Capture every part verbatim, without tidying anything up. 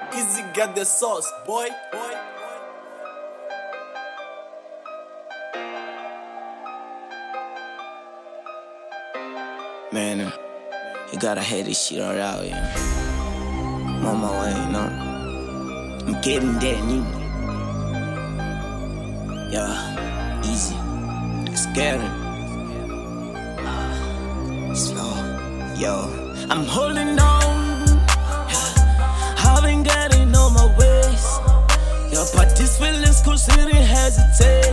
Easy got the sauce, boy. boy. Man, uh, you gotta have this shit all out, yeah. I'm on my way, you know. I'm getting that new. Yeah, easy. Scaring. Slow. Yo, I'm holding on. I've been getting on my ways. Yeah, but this feeling's cool, so didn't hesitate.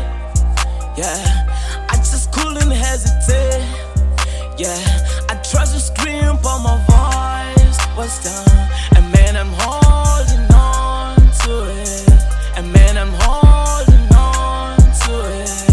Yeah, I just couldn't hesitate. Yeah, I tried to scream, but my voice was down. And man, I'm holding on to it. And man, I'm holding on to it.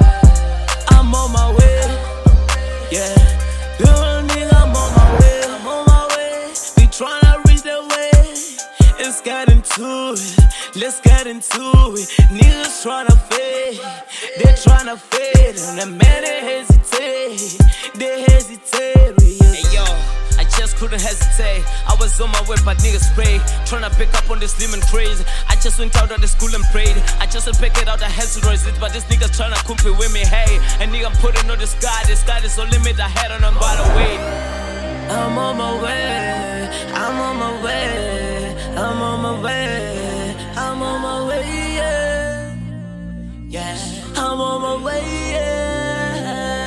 I'm on my way. Yeah, little nigga, I'm on my way. I'm on my way. We tryna reach that way. Let's get into it. Let's get into it. Niggas tryna fade. They tryna fade. And the man, they hesitate. They hesitate. Hey yo, I just couldn't hesitate. I was on my way, but niggas sprayed. Tryna pick up on this lemon craze. I just went out of the school and prayed. I just went pick it out, I had to raise it. But this nigga's tryna compete with me, hey. And nigga, I'm putting on the sky. The sky is no limit, I had on them by the way. I'm on my way. I'm on my way. I'm on my way. I'm on my way, yeah. Yeah, I'm on my way, yeah.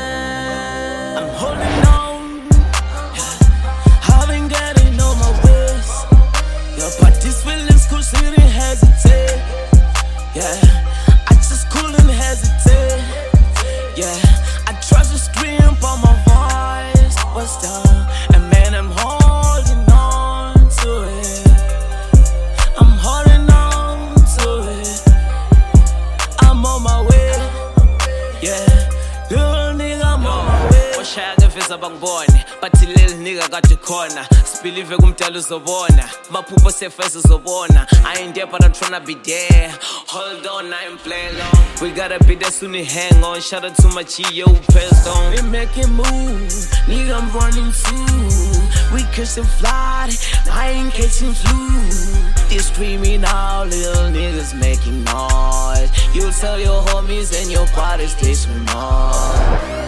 I'm holding on. I've been getting on my ways. Yeah, but this feeling's cool, so didn't hesitate. Yeah, I just couldn't hesitate. Yeah, I tried to scream, but my voice was down. And man, I'm holding on to it. I'm holding on to it. I'm on my way. Yeah, little nigga, I'm on my way. Washaya visa bangibone bathi leli nigga kade khona sibelieve kumdala uzobona maphupho sefesa uzobona I ain't there but I'm tryna be there. Hold on, I ain't playing long. We gotta be there soon, hang on. Shout out to my G, yo, passed on. We making moves, nigga, I'm running too. We catching fly, I ain't catching flu. They screaming out, little niggas making noise. You tell your homies and your parties stay small.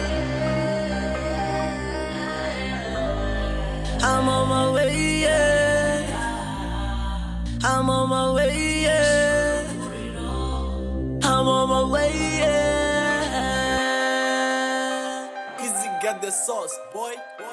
I'm on my way, yeah. I'm on my way, yeah. I'm on my way, yeah. Easy got the sauce, boy. boy.